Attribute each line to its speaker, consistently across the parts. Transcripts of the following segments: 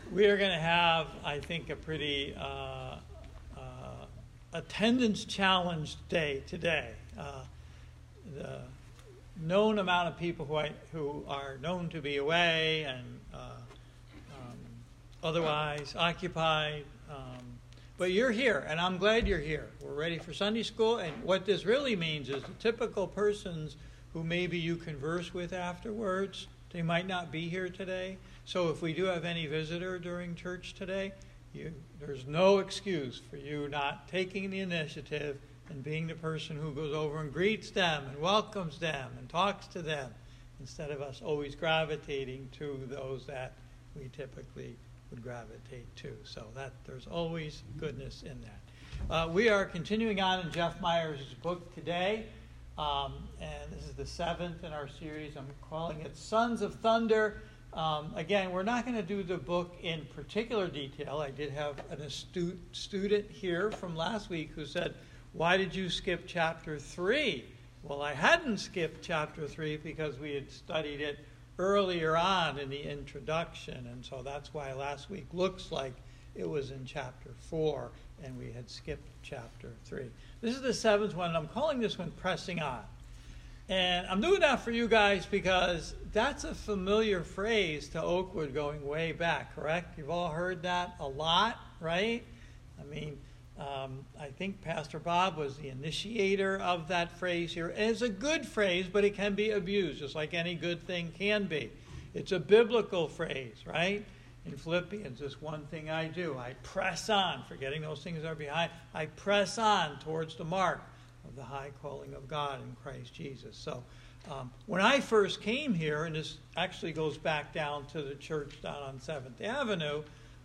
Speaker 1: We are going to have, I think, a pretty attendance challenged day today. The known amount of people who are known to be away and otherwise occupied. But you're here, and I'm glad you're here. We're ready for Sunday school, and what this really means is the typical persons who maybe you converse with afterwards, they might not be here today. So if we do have any visitor during church today, there's no excuse for you not taking the initiative and being the person who goes over and greets them and welcomes them and talks to them, instead of us always gravitating to those that we typically would gravitate to. So that there's always goodness in that. We are continuing on in Jeff Myers' book today. And this is the 7th in our series. I'm calling it Sons of Thunder. Again, we're not going to do the book in particular detail. I did have an astute student here from last week who said, "Why did you skip chapter 3? Well, I hadn't skipped chapter 3 because we had studied it earlier on in the introduction. And so that's why last week looks like it was in chapter 4 and we had skipped chapter 3. This is the 7th one, and I'm calling this one Pressing On. And I'm doing that for you guys because that's a familiar phrase to Oakwood going way back, correct? You've all heard that a lot, right? I mean, I think Pastor Bob was the initiator of that phrase here. And it's a good phrase, but it can be abused, just like any good thing can be. It's a biblical phrase, right? In Philippians, this one thing I do, I press on, forgetting those things that are behind. I press on towards the mark of the high calling of God in Christ Jesus. So when I first came here, and this actually goes back down to the church down on 7th Avenue,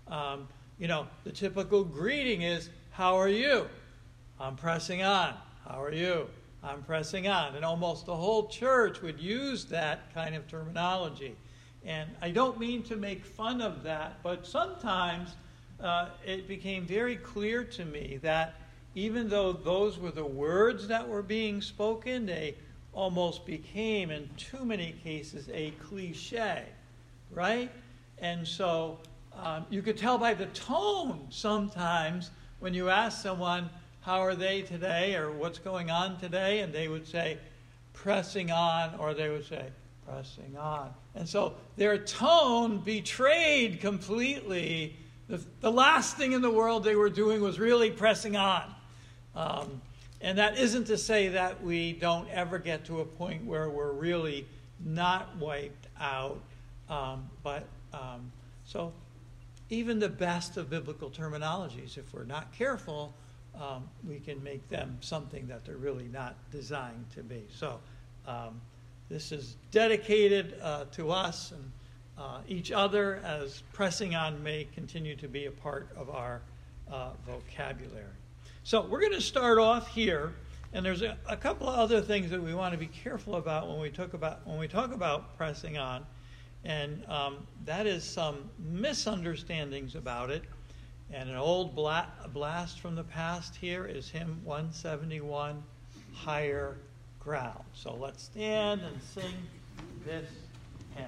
Speaker 1: the typical greeting is, "How are you?" "I'm pressing on." "How are you?" "I'm pressing on." And almost the whole church would use that kind of terminology. And I don't mean to make fun of that, but sometimes it became very clear to me that even though those were the words that were being spoken, they almost became, in too many cases, a cliche, right? And so you could tell by the tone sometimes when you ask someone, "How are they today?" or "What's going on today?" and they would say, "Pressing on," or they would say, "Pressing on." And so their tone betrayed completely the last thing in the world they were doing was really pressing on. And that isn't to say that we don't ever get to a point where we're really not wiped out. So even the best of biblical terminologies, if we're not careful, we can make them something that they're really not designed to be. So this is dedicated to us and each other, as pressing on may continue to be a part of our vocabulary. So we're going to start off here, and there's a couple of other things that we want to be careful about when we talk about pressing on, and that is some misunderstandings about it. And an old blast from the past here is hymn 171, "Higher Ground." So let's stand and sing this hymn.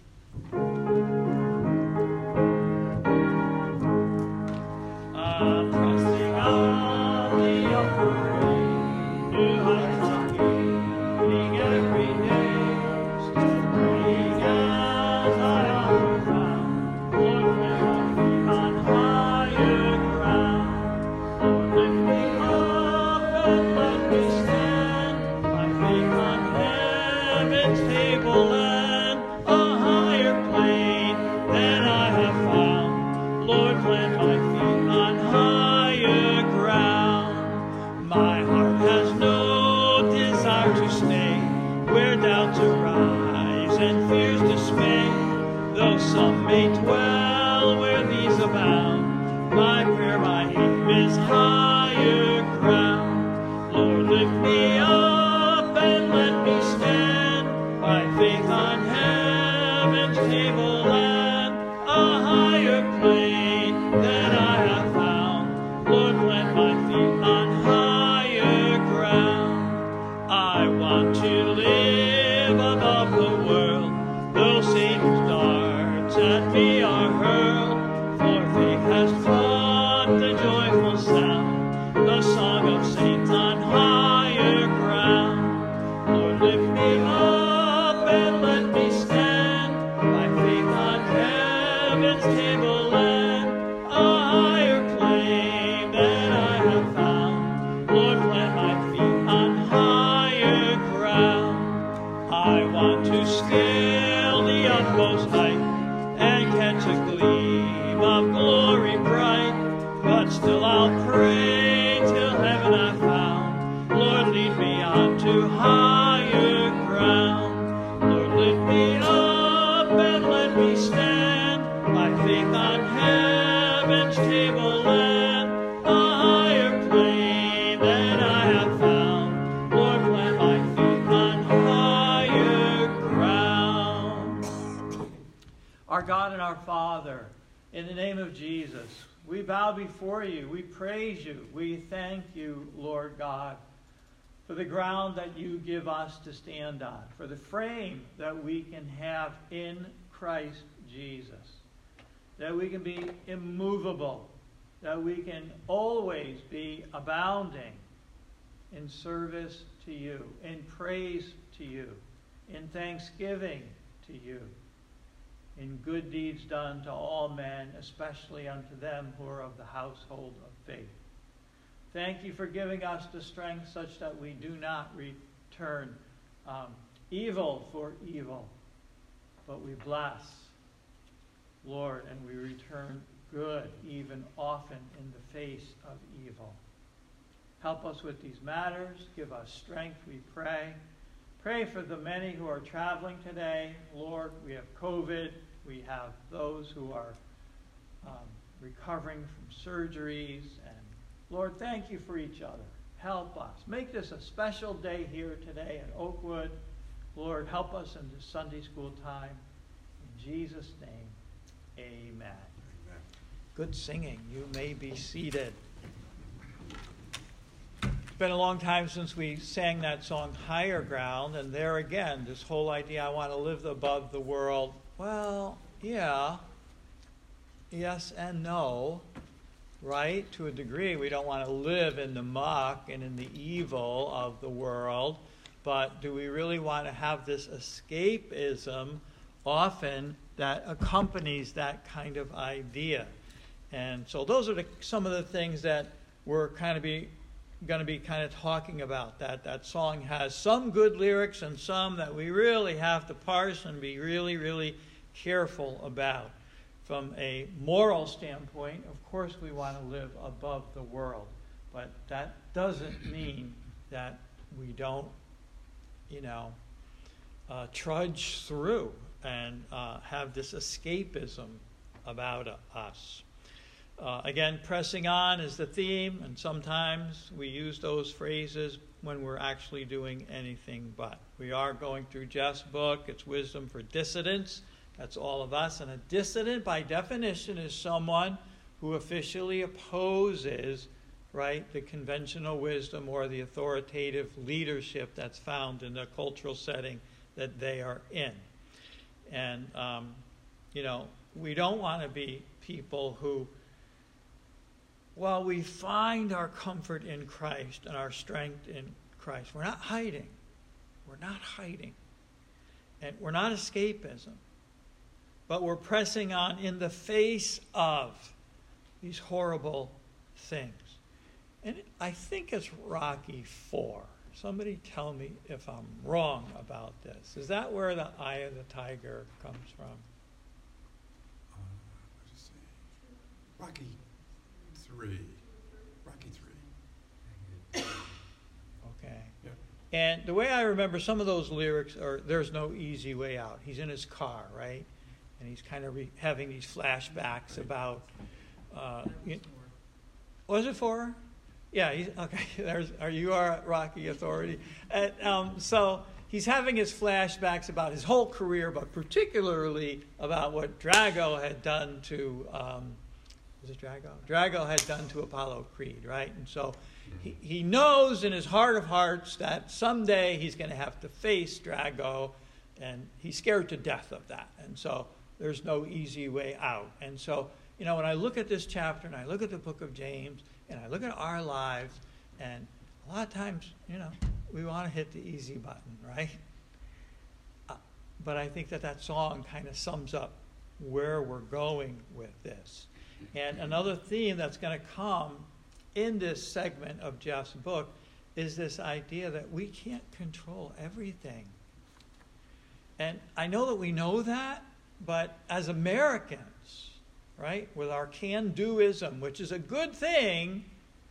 Speaker 1: Pressing on the upward way, new heights I'm gaining every day, still praying as I on the ground, Lord, plant my feet on higher ground. Lord, lift me up and let me stand, my faith on heaven's tableland, a higher plane than I have found. Lord, plant my feet on higher ground. My heart has no desire to stay where doubts arise and fears dismay, though some may dwell where these abound. My prayer, my aim is higher ground. Lord, lift me up and let me stand, by faith on heaven's tableland, a higher plane than I have found. Lord, plant my feet on higher ground. I want to live above the world, though Satan's darts at me are hurled. utmost height, and catch a gleam of glory bright. But still I'll pray till heaven I found. Lord, lead me on to higher ground. Lord, lift me up and let me stand by faith on heaven's tableland, a higher plane than I have found. Lord, plant my feet on higher ground. Our God and our Father, in the name of Jesus, we bow before you. We praise you. We thank you, Lord God, for the ground that you give us to stand on, for the frame that we can have in Christ Jesus, that we can be immovable, that we can always be abounding in service to you, in praise to you, in thanksgiving to you, in good deeds done to all men, especially unto them who are of the household of faith. Thank you for giving us the strength such that we do not return evil for evil, but we bless, Lord, and we return good even often in the face of evil. Help us with these matters. Give us strength, we pray. Pray for the many who are traveling today. Lord, we have COVID. We have those who are recovering from surgeries. And Lord, thank you for each other. Help us. Make this a special day here today at Oakwood. Lord, help us in this Sunday school time. In Jesus' name, amen. Amen. Good singing. You may be seated. It's been a long time since we sang that song, Higher Ground. And there again, this whole idea, I want to live above the world. Well, yeah. Yes and no. Right? To a degree, we don't want to live in the muck and in the evil of the world. But do we really want to have this escapism often that accompanies that kind of idea? And so those are some of the things that we're going to be talking about. That song has some good lyrics and some that we really have to parse and be really, really careful about. From a moral standpoint, of course we want to live above the world, but that doesn't mean that we don't, trudge through and have this escapism about us. Again, pressing on is the theme, and sometimes we use those phrases when we're actually doing anything but. We are going through Jeff's book. It's Wisdom for Dissidents. That's all of us. And a dissident, by definition, is someone who officially opposes, right, the conventional wisdom or the authoritative leadership that's found in the cultural setting that they are in. And, we don't want to be people who, while we find our comfort in Christ and our strength in Christ, we're not hiding. We're not hiding. And we're not escapism. But we're pressing on in the face of these horrible things. And I think it's Rocky IV. Somebody tell me if I'm wrong about this. Is that where the eye of the tiger comes from?
Speaker 2: Let's see. Rocky III.
Speaker 1: Okay.
Speaker 2: Yeah.
Speaker 1: And the way I remember some of those lyrics are, there's no easy way out. He's in his car, right? And he's kind of having these flashbacks about... was it for? Yeah, okay. You are Rocky Authority. And, so he's having his flashbacks about his whole career, but particularly about what Drago had done to... was it Drago? Drago had done to Apollo Creed, right? And so he knows in his heart of hearts that someday he's going to have to face Drago, and he's scared to death of that. And so there's no easy way out. And so, when I look at this chapter and I look at the book of James and I look at our lives, and a lot of times, we want to hit the easy button, right? But I think that song kind of sums up where we're going with this. And another theme that's going to come in this segment of Jeff's book is this idea that we can't control everything. And I know that we know that, But as Americans, right, with our can-doism, which is a good thing,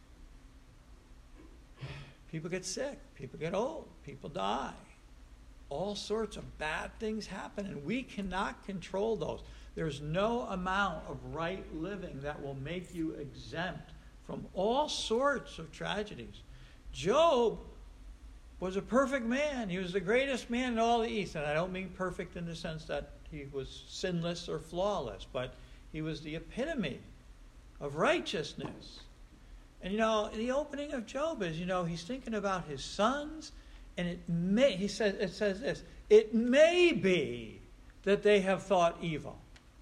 Speaker 1: people get sick, people get old, people die. All sorts of bad things happen, and we cannot control those. There's no amount of right living that will make you exempt from all sorts of tragedies. Job was a perfect man. He was the greatest man in all the East. And I don't mean perfect in the sense that he was sinless or flawless, but he was the epitome of righteousness. And the opening of Job is, he's thinking about his sons, and it says this, it may be that they have thought evil.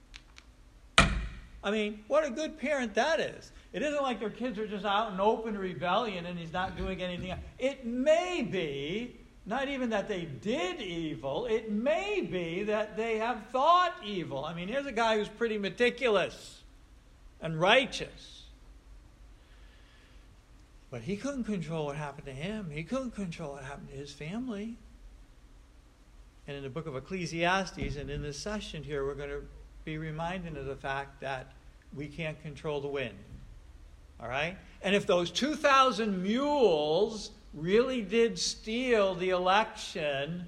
Speaker 1: I mean, what a good parent that is. It isn't like their kids are just out in open rebellion and he's not doing anything else. It may be, not even that they did evil, it may be that they have thought evil. I mean, here's a guy who's pretty meticulous and righteous. But he couldn't control what happened to him. He couldn't control what happened to his family. And in the book of Ecclesiastes, and in this session here, we're going to be reminded of the fact that we can't control the wind. All right? And if those 2,000 mules really did steal the election,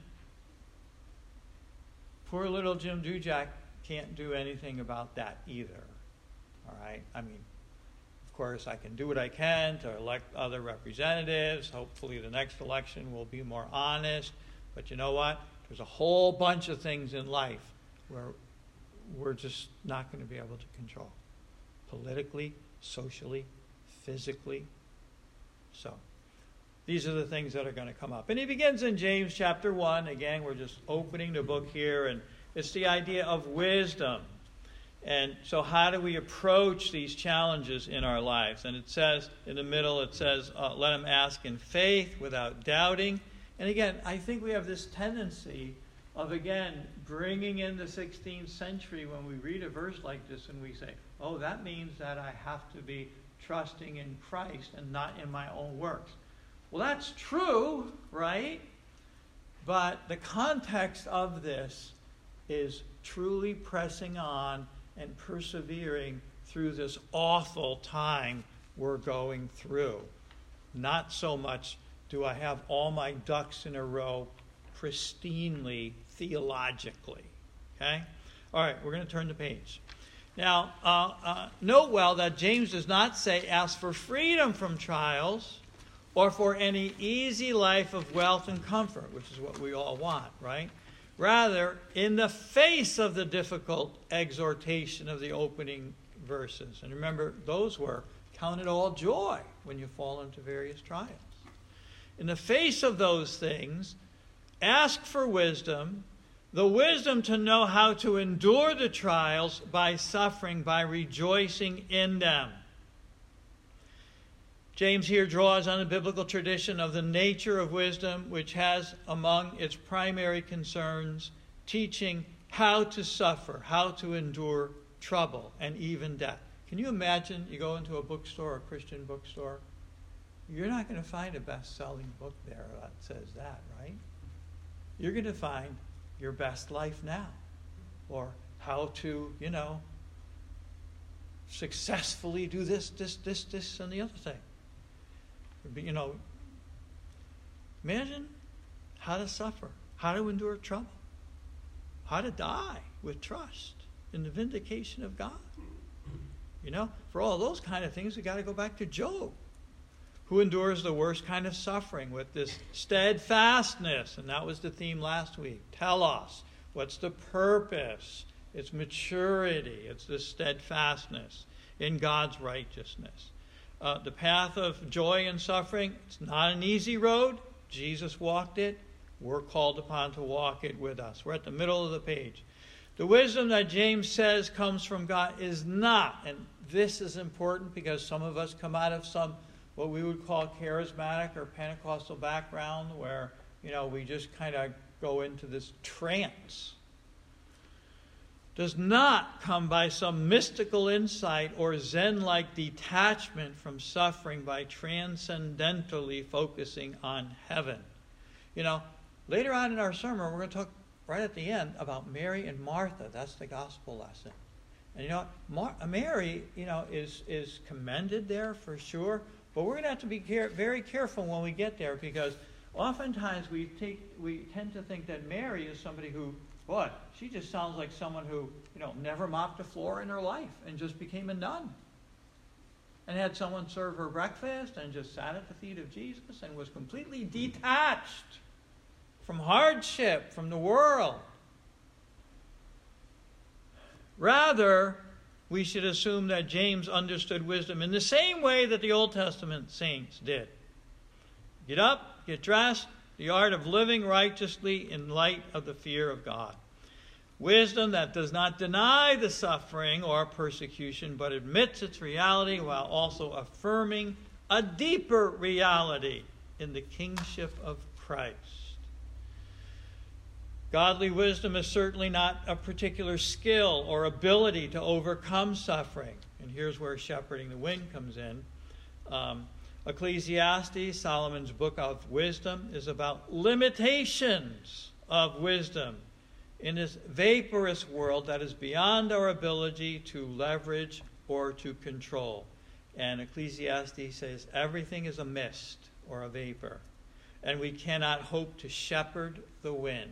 Speaker 1: poor little Jim Dujak can't do anything about that either. All right? I mean, of course, I can do what I can to elect other representatives. Hopefully the next election will be more honest. But you know what? There's a whole bunch of things in life where we're just not going to be able to control. Politically, socially, physically. So, these are the things that are going to come up. And he begins in James chapter 1. Again, we're just opening the book here, and it's the idea of wisdom. And so how do we approach these challenges in our lives? And it says, in the middle, it says, let him ask in faith without doubting. And again, I think we have this tendency of, again, bringing in the 16th century when we read a verse like this and we say, oh, that means that I have to be trusting in Christ and not in my own works. Well, that's true, right? But the context of this is truly pressing on and persevering through this awful time we're going through. Not so much do I have all my ducks in a row pristinely theologically. Okay? All right, we're going to turn the page. Now, note well that James does not say ask for freedom from trials or for any easy life of wealth and comfort, which is what we all want, right? Rather, in the face of the difficult exhortation of the opening verses. And remember, those were count it all joy when you fall into various trials. In the face of those things, ask for wisdom, the wisdom to know how to endure the trials by suffering, by rejoicing in them. James here draws on the biblical tradition of the nature of wisdom, which has among its primary concerns teaching how to suffer, how to endure trouble, and even death. Can you imagine you go into a bookstore, a Christian bookstore? You're not going to find a best-selling book there that says that, right? You're going to find your best life now, or how to, successfully do this, and the other thing. Imagine how to suffer, how to endure trouble, how to die with trust in the vindication of God. For all those kind of things, we got to go back to Job, who endures the worst kind of suffering with this steadfastness. And that was the theme last week. Telos. What's the purpose? It's maturity. It's this steadfastness in God's righteousness. The path of joy and suffering, it's not an easy road. Jesus walked it. We're called upon to walk it with us. We're at the middle of the page. The wisdom that James says comes from God is not, and this is important because some of us come out of some what we would call charismatic or Pentecostal background where, we just kind of go into this trance. Does not come by some mystical insight or Zen-like detachment from suffering by transcendentally focusing on heaven. Later on in our sermon, we're going to talk right at the end about Mary and Martha. That's the gospel lesson. And you know, Mary, you know, is commended there for sure. But we're going to have to be very careful when we get there, because oftentimes we tend to think that Mary is somebody who, boy, she just sounds like someone who, you know, never mopped a floor in her life and just became a nun. And had someone serve her breakfast and just sat at the feet of Jesus and was completely detached from hardship, from the world. Rather, we should assume that James understood wisdom in the same way that the Old Testament saints did. Get up, get dressed, the art of living righteously in light of the fear of God. Wisdom that does not deny the suffering or persecution, but admits its reality while also affirming a deeper reality in the kingship of Christ. Godly wisdom is certainly not a particular skill or ability to overcome suffering. And here's where shepherding the wind comes in. Ecclesiastes, Solomon's book of wisdom, is about limitations of wisdom in this vaporous world that is beyond our ability to leverage or to control. And Ecclesiastes says everything is a mist or a vapor, and we cannot hope to shepherd the wind.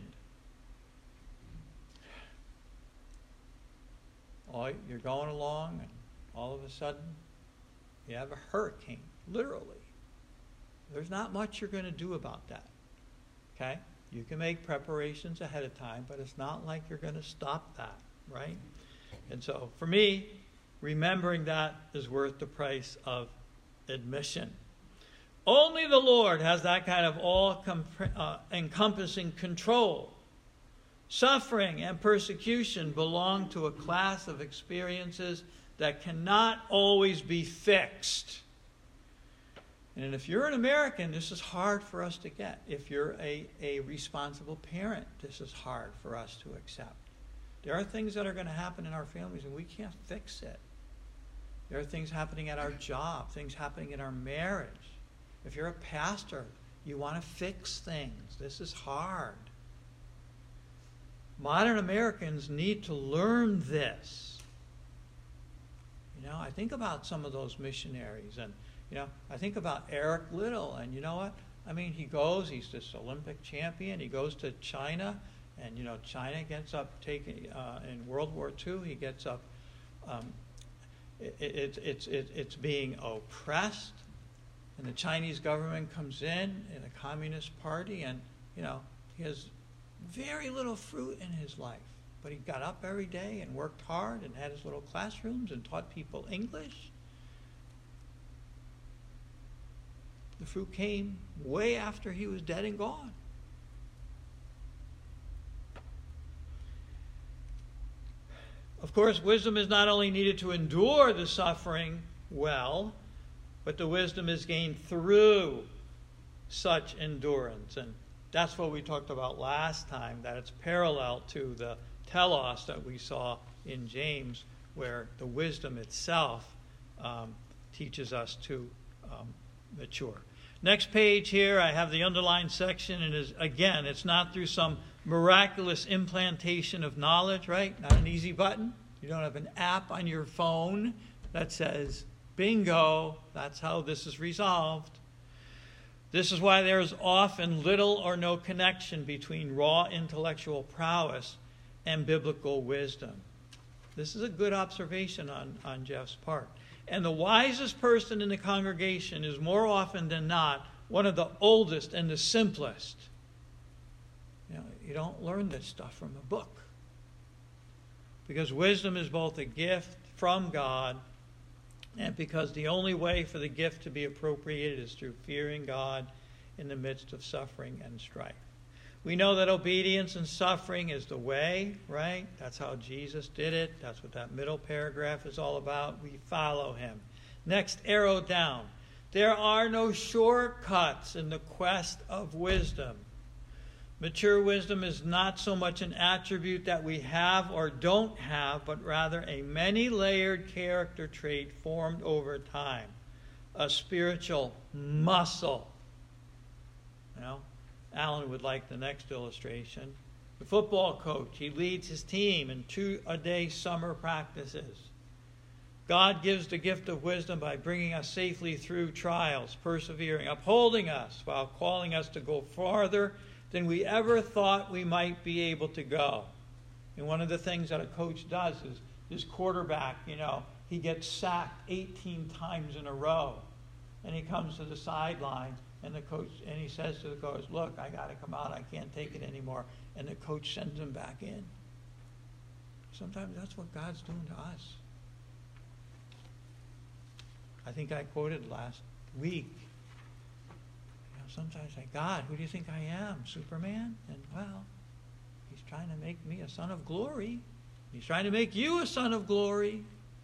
Speaker 1: Oh, you're going along, and all of a sudden you have a hurricane, literally. There's not much you're going to do about that. Okay? You can make preparations ahead of time, but it's not like you're going to stop that, right? And so, for me, remembering that is worth the price of admission. Only the Lord has that kind of all-encompassing control. Suffering and persecution belong to a class of experiences that cannot always be fixed. And if you're an American, this is hard for us to get. If you're a responsible parent, this is hard for us to accept. There are things that are going to happen in our families, and we can't fix it. There are things happening at our job, things happening in our marriage. If you're a pastor, you want to fix things. This is hard. Modern Americans need to learn this. You know, I think about some of those missionaries, and you know, I think about Eric Liddell, and you know what? I mean, he's this Olympic champion. He goes to China, and you know, China gets up in World War II. He gets up. It's being oppressed, and the Chinese government comes in a communist party, and you know, he has very little fruit in his life. But he got up every day and worked hard and had his little classrooms and taught people English. The fruit came way after he was dead and gone. Of course, wisdom is not only needed to endure the suffering well, but the wisdom is gained through such endurance. And that's what we talked about last time, that it's parallel to the telos that we saw in James, where the wisdom itself teaches us to mature. Next page here, I have the underlined section, and it's not through some miraculous implantation of knowledge, right? Not an easy button. You don't have an app on your phone that says, bingo, that's how this is resolved. This is why there is often little or no connection between raw intellectual prowess and biblical wisdom. This is a good observation on Jeff's part. And the wisest person in the congregation is more often than not one of the oldest and the simplest. You know, you don't learn this stuff from a book. Because wisdom is both a gift from God, and because the only way for the gift to be appropriated is through fearing God in the midst of suffering and strife. We know that obedience and suffering is the way, right? That's how Jesus did it. That's what that middle paragraph is all about. We follow him. Next arrow down. There are no shortcuts in the quest of wisdom. Mature wisdom is not so much an attribute that we have or don't have, but rather a many-layered character trait formed over time. A spiritual muscle. You know, Alan would like the next illustration. The football coach, he leads his team in 2-a-day summer practices. God gives the gift of wisdom by bringing us safely through trials, persevering, upholding us while calling us to go farther than we ever thought we might be able to go. And one of the things that a coach does is his quarterback, he gets sacked 18 times in a row. And he comes to the sideline and he says to the coach, look, I got to come out. I can't take it anymore. And the coach sends him back in. Sometimes that's what God's doing to us. I think I quoted last week. Sometimes I say, God, who do you think I am? Superman? And well, he's trying to make me a son of glory. He's trying to make you a son of glory.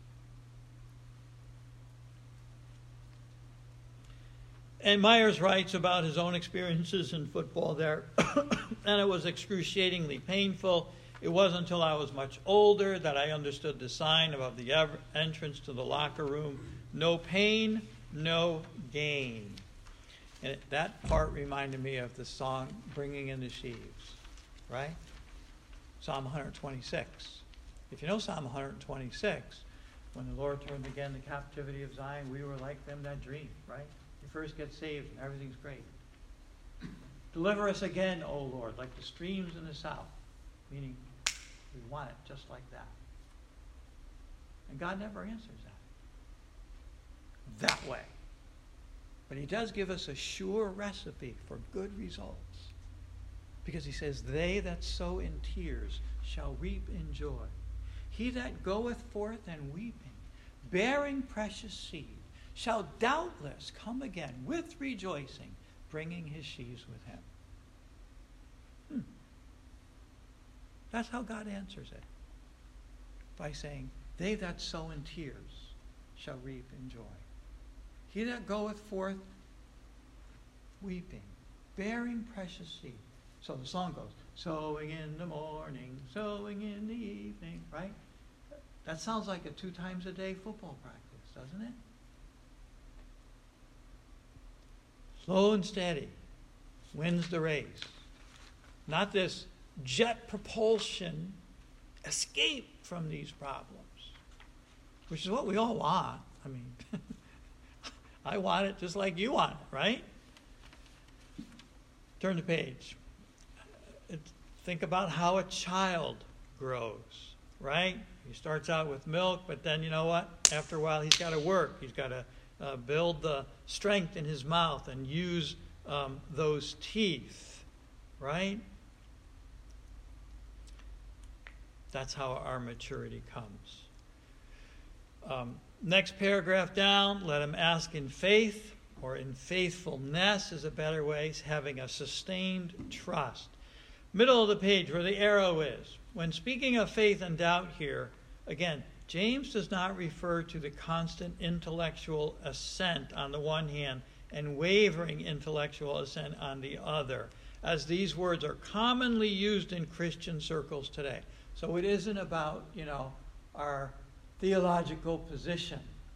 Speaker 1: And Myers writes about his own experiences in football there, and it was excruciatingly painful. It wasn't until I was much older that I understood the sign above the entrance to the locker room: no pain, no gain. And that part reminded me of the song, Bringing in the Sheaves, right? Psalm 126. If you know Psalm 126, when the Lord turned again the captivity of Zion, we were like them that dream, right? You first get saved and everything's great. Deliver us again, O Lord, like the streams in the south. Meaning, we want it just like that. And God never answers that way. But he does give us a sure recipe for good results. Because he says, they that sow in tears shall reap in joy. He that goeth forth and weeping, bearing precious seed, shall doubtless come again with rejoicing, bringing his sheaves with him. That's how God answers it. By saying, they that sow in tears shall reap in joy. He that goeth forth weeping, bearing precious seed. So the song goes, sowing in the morning, sowing in the evening, right? That sounds like a 2 times a day football practice, doesn't it? Slow and steady wins the race. Not this jet propulsion escape from these problems, which is what we all want. I mean, I want it just like you want it, right? Turn the page. Think about how a child grows, right? He starts out with milk, but then you know what? After a while, he's got to work. He's got to build the strength in his mouth and use those teeth, right? That's how our maturity comes. Next paragraph down, let him ask in faith, or in faithfulness is a better way, having a sustained trust. Middle of the page where the arrow is. When speaking of faith and doubt here, again, James does not refer to the constant intellectual assent on the one hand and wavering intellectual assent on the other, as these words are commonly used in Christian circles today. So it isn't about, our theological position,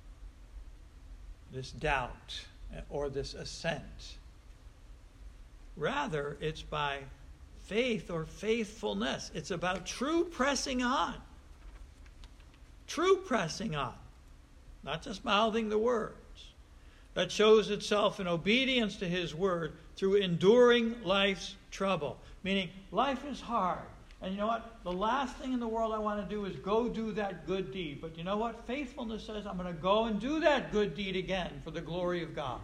Speaker 1: this doubt or this assent. Rather, it's by faith or faithfulness. It's about true pressing on. True pressing on. Not just mouthing the words. That shows itself in obedience to his word through enduring life's trouble. Meaning, life is hard. And you know what? The last thing in the world I want to do is go do that good deed. But you know what? Faithfulness says I'm going to go and do that good deed again for the glory of God.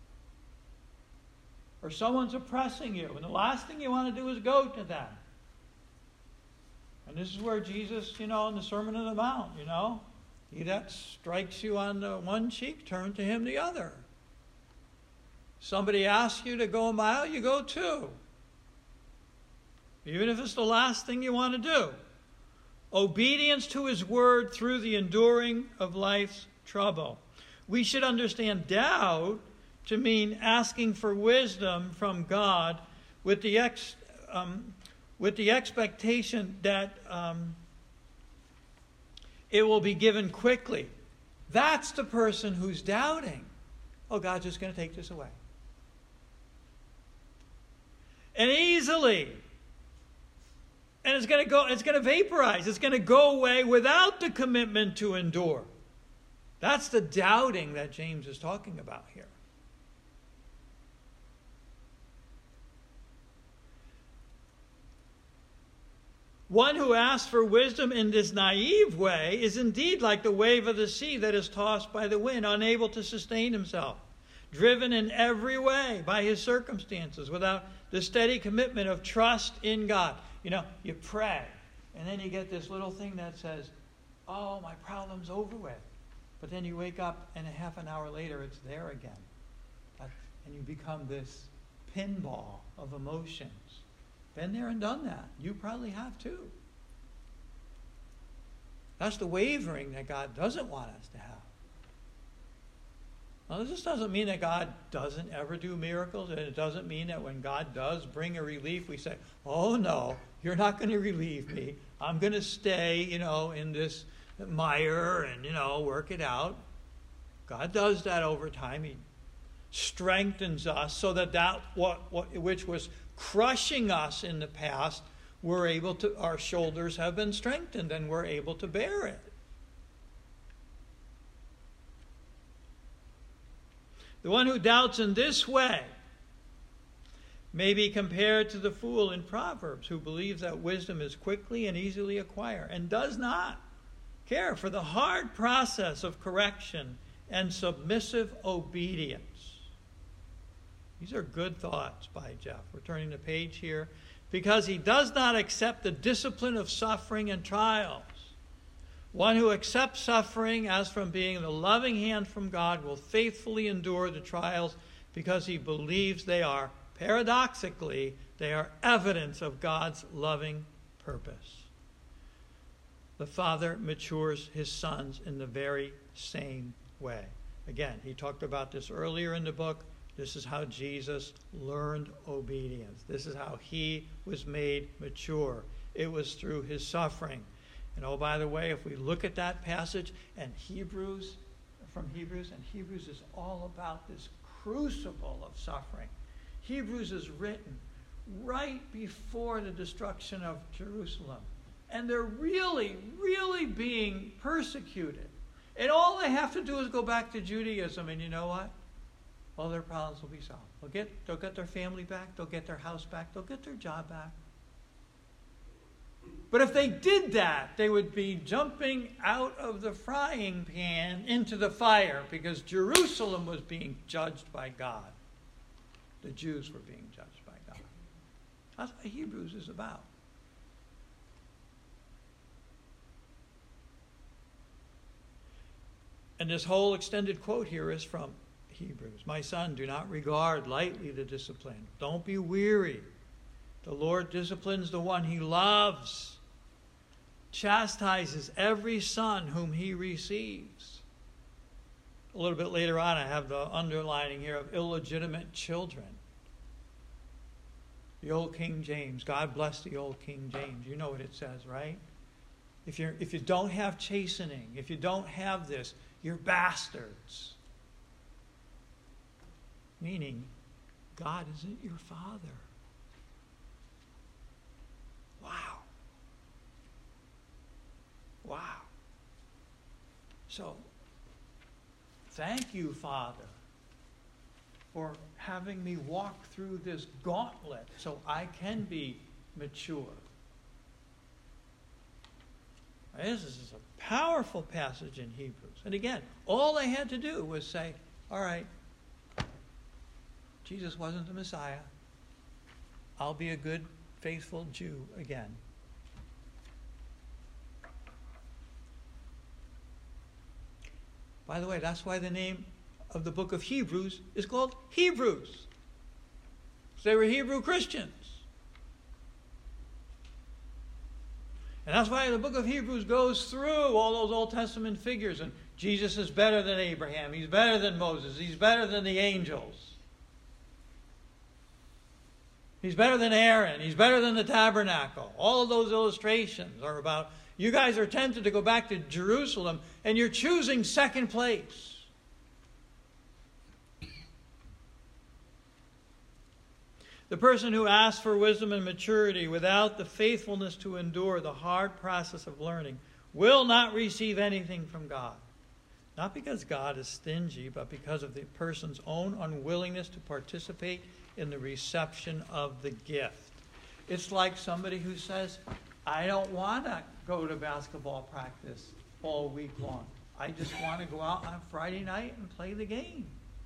Speaker 1: Or someone's oppressing you, and the last thing you want to do is go to them. And this is where Jesus, in the Sermon on the Mount, he that strikes you on the one cheek, turn to him the other. Somebody asks you to go a mile, you go 2. Even if it's the last thing you want to do. Obedience to his word through the enduring of life's trouble. We should understand doubt to mean asking for wisdom from God with the expectation that it will be given quickly. That's the person who's doubting. Oh, God's just going to take this away. And easily. And it's going to vaporize. It's going to go away without the commitment to endure. That's the doubting that James is talking about here. One who asks for wisdom in this naive way is indeed like the wave of the sea that is tossed by the wind, unable to sustain himself, driven in every way by his circumstances, without the steady commitment of trust in God. You know, you pray, and then you get this little thing that says, oh, my problem's over with. But then you wake up, and a half an hour later, it's there again. And you become this pinball of emotions. Been there and done that. You probably have too. That's the wavering that God doesn't want us to have. Now, this doesn't mean that God doesn't ever do miracles, and it doesn't mean that when God does bring a relief, we say, oh no, you're not going to relieve me. I'm going to stay, in this mire and, work it out. God does that over time. He strengthens us so that which was crushing us in the past, our shoulders have been strengthened and we're able to bear it. The one who doubts in this way may be compared to the fool in Proverbs, who believes that wisdom is quickly and easily acquired and does not care for the hard process of correction and submissive obedience. These are good thoughts by Jeff. We're turning the page here. Because he does not accept the discipline of suffering and trials. One who accepts suffering as from being the loving hand from God will faithfully endure the trials because he believes paradoxically, they are evidence of God's loving purpose. The Father matures his sons in the very same way. Again, he talked about this earlier in the book. This is how Jesus learned obedience. This is how he was made mature. It was through his suffering. And oh, by the way, if we look at that passage and Hebrews is all about this crucible of suffering. Hebrews is written right before the destruction of Jerusalem. And they're really, really being persecuted. And all they have to do is go back to Judaism, and you know what? All their problems will be solved. They'll get their family back. They'll get their house back. They'll get their job back. But if they did that, they would be jumping out of the frying pan into the fire because Jerusalem was being judged by God. The Jews were being judged by God. That's what Hebrews is about. And this whole extended quote here is from Hebrews. My son, do not regard lightly the discipline. Don't be weary. The Lord disciplines the one he loves, chastises every son whom he receives. A little bit later on, I have the underlining here of illegitimate children. The old King James. God bless the old King James. You know what it says, right? If you don't have chastening, if you don't have this, you're bastards. Meaning, God isn't your father. Wow. Wow. So, thank you, Father, for having me walk through this gauntlet so I can be mature. This is a powerful passage in Hebrews. And again, all they had to do was say, all right, Jesus wasn't the Messiah. I'll be a good, faithful Jew again. By the way, that's why the name of the book of Hebrews is called Hebrews. They were Hebrew Christians. And that's why the book of Hebrews goes through all those Old Testament figures. And Jesus is better than Abraham. He's better than Moses. He's better than the angels. He's better than Aaron. He's better than the tabernacle. All of those illustrations are about, you guys are tempted to go back to Jerusalem, and you're choosing second place. The person who asks for wisdom and maturity without the faithfulness to endure the hard process of learning will not receive anything from God. Not because God is stingy, but because of the person's own unwillingness to participate in the reception of the gift. It's like somebody who says, I don't want to go to basketball practice all week long. I just want to go out on Friday night and play the game.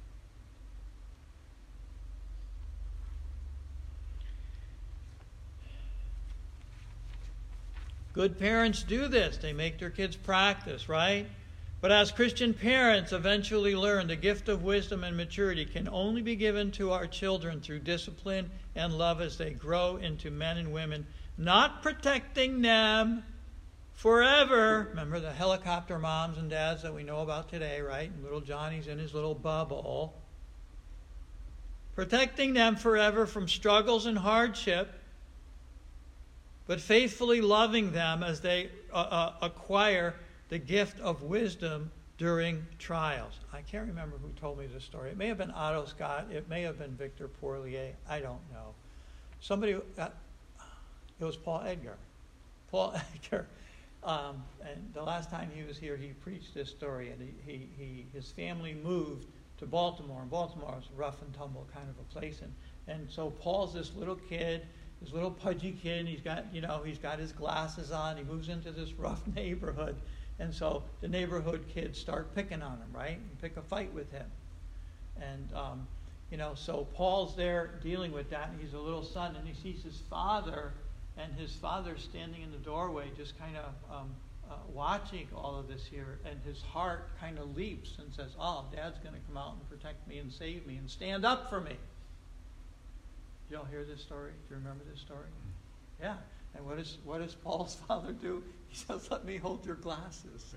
Speaker 1: Good parents do this. They make their kids practice, right? But as Christian parents eventually learn, the gift of wisdom and maturity can only be given to our children through discipline and love as they grow into men and women, not protecting them forever. Remember the helicopter moms and dads that we know about today, right? And little Johnny's in his little bubble. Protecting them forever from struggles and hardship, but faithfully loving them as they acquire the gift of wisdom during trials. I can't remember who told me this story. It may have been Otto Scott. It may have been Victor Pourlier. I don't know. Somebody, it was Paul Edgar. Paul Edgar. And the last time he was here, he preached this story. And his family moved to Baltimore. And Baltimore was a rough and tumble kind of a place. And so Paul's this little kid, this little pudgy kid. And he's got his glasses on. He moves into this rough neighborhood. And so the neighborhood kids start picking on him, right? And pick a fight with him. And, so Paul's there dealing with that. And he's a little son. And he sees his father. And his father's standing in the doorway just kind of watching all of this here. And his heart kind of leaps and says, oh, Dad's going to come out and protect me and save me and stand up for me. Did y'all hear this story? Do you remember this story? Yeah. And what does Paul's father do? He says, let me hold your glasses.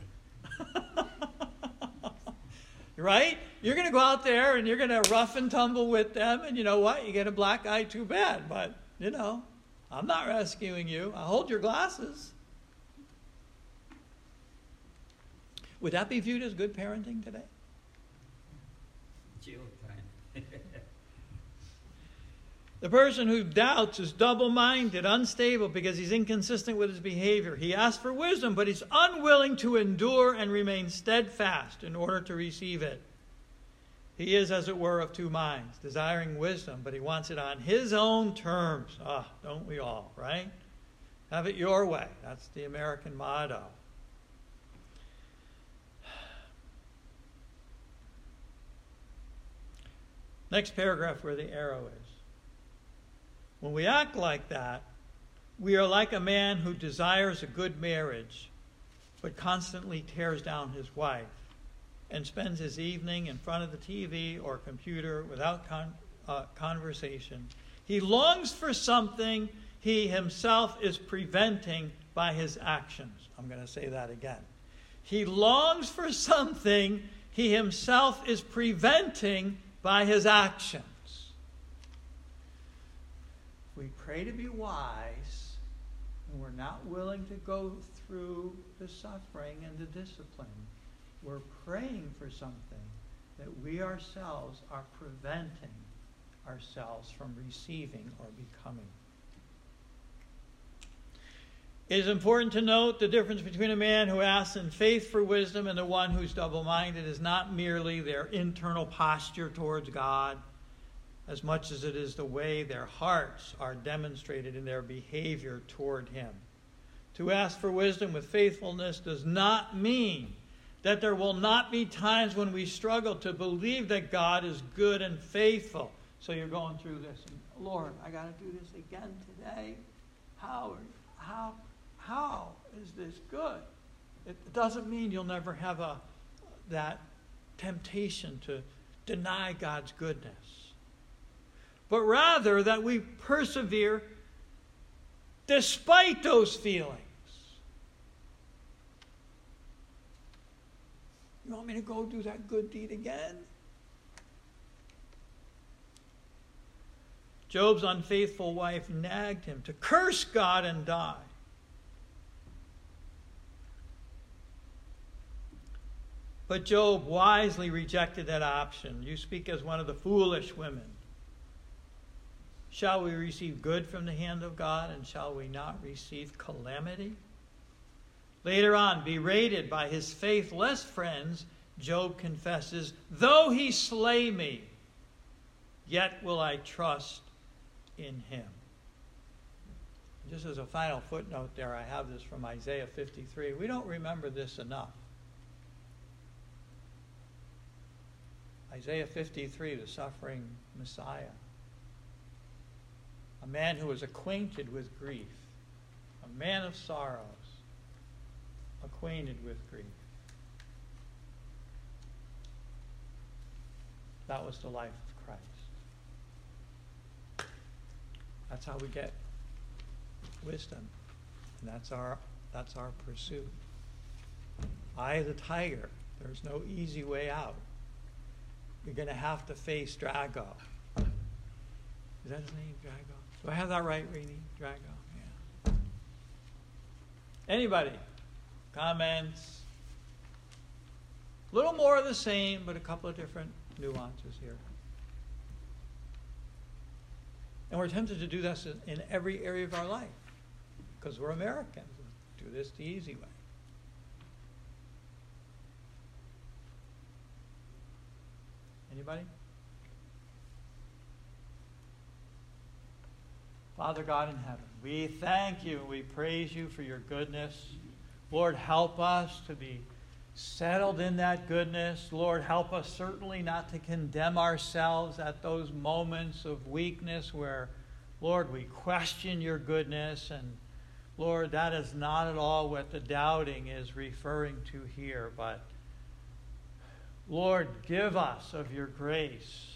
Speaker 1: Right? You're going to go out there and you're going to rough and tumble with them. And you know what? You get a black eye, too bad. But, I'm not rescuing you. I'll hold your glasses. Would that be viewed as good parenting today?
Speaker 3: Jail time.
Speaker 1: The person who doubts is double-minded, unstable, because he's inconsistent with his behavior. He asks for wisdom, but he's unwilling to endure and remain steadfast in order to receive it. He is, as it were, of two minds, desiring wisdom, but he wants it on his own terms. Don't we all, right? Have it your way. That's the American motto. Next paragraph where the arrow is. When we act like that, we are like a man who desires a good marriage, but constantly tears down his wife and spends his evening in front of the TV or computer without conversation. He longs for something he himself is preventing by his actions. I'm going to say that again. He longs for something he himself is preventing by his actions. We pray to be wise, and we're not willing to go through the suffering and the discipline. We're praying for something that we ourselves are preventing ourselves from receiving or becoming. It is important to note the difference between a man who asks in faith for wisdom and the one who's double-minded is not merely their internal posture towards God, as much as it is the way their hearts are demonstrated in their behavior toward Him. To ask for wisdom with faithfulness does not mean that there will not be times when we struggle to believe that God is good and faithful. So you're going through this, and Lord, I got to do this again today. How is this good? It doesn't mean you'll never have that temptation to deny God's goodness, but rather that we persevere despite those feelings. You want me to go do that good deed again? Job's unfaithful wife nagged him to curse God and die. But Job wisely rejected that option. You speak as one of the foolish women. Shall we receive good from the hand of God, and shall we not receive calamity? Later on, berated by his faithless friends, Job confesses, though he slay me, yet will I trust in him. Just as a final footnote there, I have this from Isaiah 53. We don't remember this enough. Isaiah 53, the suffering Messiah. A man who was acquainted with grief. A man of sorrows. Acquainted with grief. That was the life of Christ. That's how we get wisdom. And that's our pursuit. Eye of the tiger. There's no easy way out. You're going to have to face Drago. Is that his name, Drago? Do I have that right, Rini? Drago? Yeah. Anybody? Comments? A little more of the same, but a couple of different nuances here. And we're tempted to do this in every area of our life because we're Americans. Do this the easy way. Anybody? Father God in heaven, we thank you and we praise you for your goodness. Lord, help us to be settled in that goodness. Lord, help us certainly not to condemn ourselves at those moments of weakness where, Lord, we question your goodness. And Lord, that is not at all what the doubting is referring to here. But Lord, give us of your grace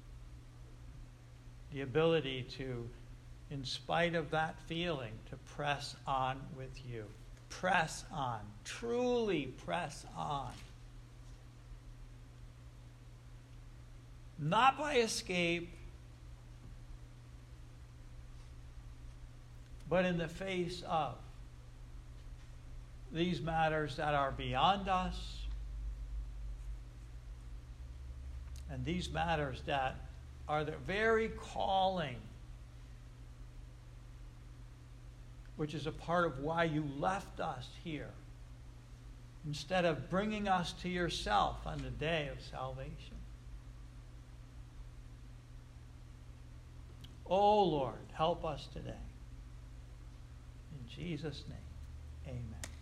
Speaker 1: the ability to, in spite of that feeling, to press on with you. Press on. Truly press on. Not by escape, but in the face of these matters that are beyond us, and these matters that are the very calling, which is a part of why you left us here, instead of bringing us to yourself on the day of salvation. Oh Lord, help us today. In Jesus' name, amen.